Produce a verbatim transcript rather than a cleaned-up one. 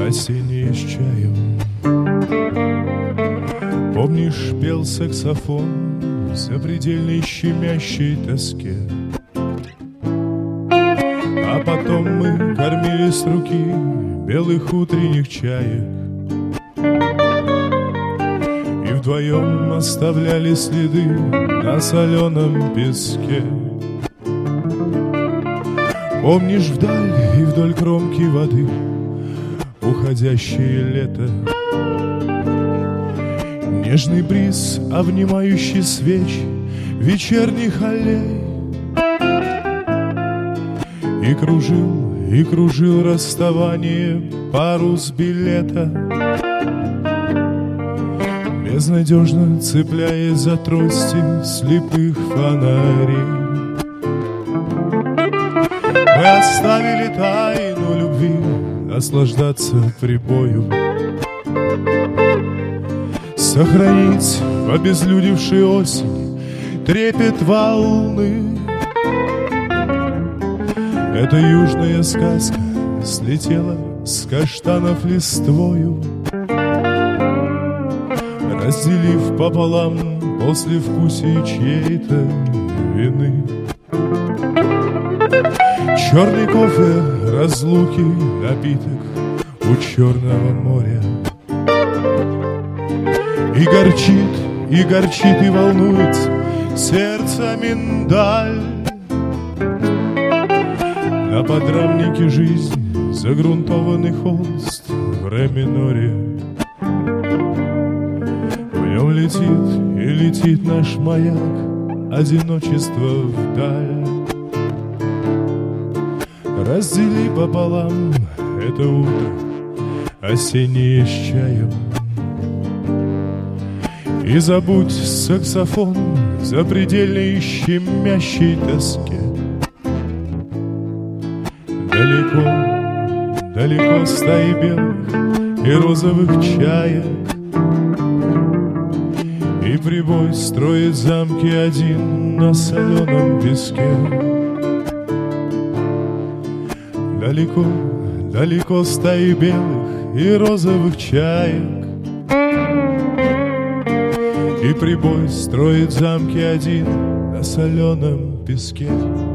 осенние с чаем. Помнишь, пел саксофон в запредельной щемящей тоске, а потом мы кормили с руки белых утренних чаек и вдвоем оставляли следы на соленом песке. Помнишь, вдаль и вдоль кромки воды уходящее лето, нежный бриз, обнимающий свечи вечерних аллей, и кружил, и кружил расставание парус билета, безнадежно цепляясь за трости слепых фонарей. Мы оставили тайну любви наслаждаться прибою, сохранить в обезлюдевшей осени трепет волны. Эта южная сказка слетела с каштанов листвою, разделив пополам послевкусие чьей-то вины. Черный кофе, разлуки, напиток у Черного моря, и горчит, и горчит, и волнует сердце миндаль. На подрамнике жизнь, загрунтованный холст в ре миноре. В нем летит и летит наш маяк, одиночество вдаль. Раздели пополам это утро осеннее с чаем, и забудь саксофон в запредельной щемящей тоске. Далеко, далеко стаи белых и розовых чаек, и прибой строит замки один на соленом песке. Далеко, далеко стаи белых и розовых чаек, и прибой строит замки один на соленом песке.